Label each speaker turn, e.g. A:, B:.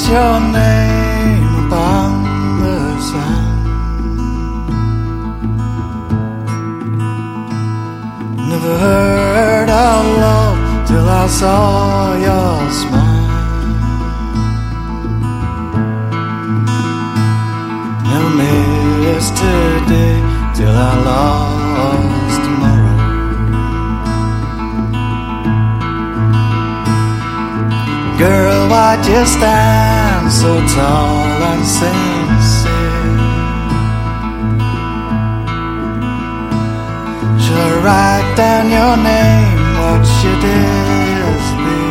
A: your name upon the sand. Never heard of love till I saw your smile. Never missed today till I lost tomorrow. Girl, why'd you stand so tall and sincere? Should I write down your name, watch you disappear?